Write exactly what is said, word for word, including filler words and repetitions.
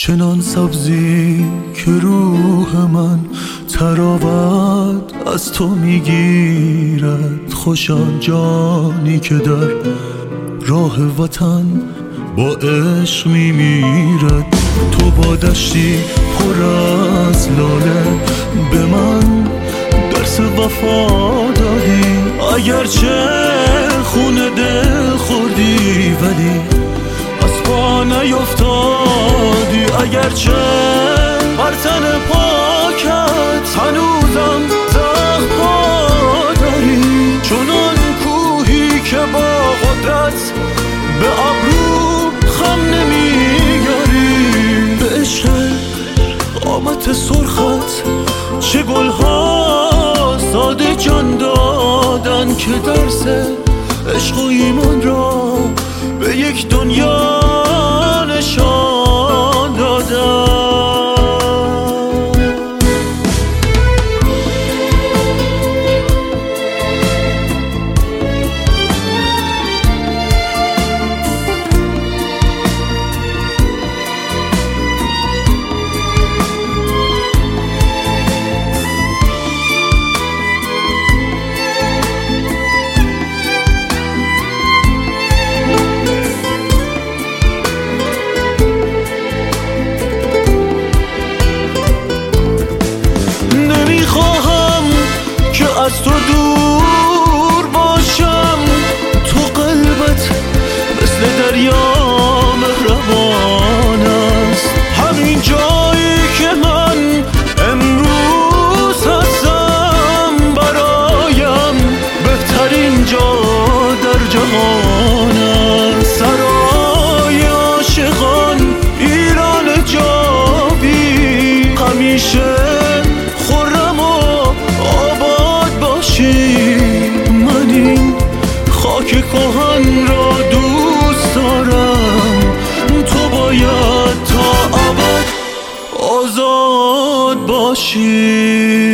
چنان سبزی که روح من تراوت از تو میگیرد. خوشا جانی که در راه وطن با عشق میمیرد. تو با دشتی پر از لاله به من درس وفا دادی. اگرچه خون دل خوردی ولی از پا نیفتادی. اگرچه بر تن پاکت هنوزم زخم پا داری. چنان کوهی که با قدرت به ابرو خم نمیگری. به عشق قامت سرخت چه گلها ساده جان دادن که درس عشق و ایمان را به یک دنیا نشان دادن. از تو دور باشم، تو قلبت مثل دریا مهربان است. همین جایی که من امروز هستم برایم بهترین جا در جهان است. سرای عاشقان ایران جاوی همیشه من این خاک کهن را دوست دارم. تو باید تا ابد آزاد باشی.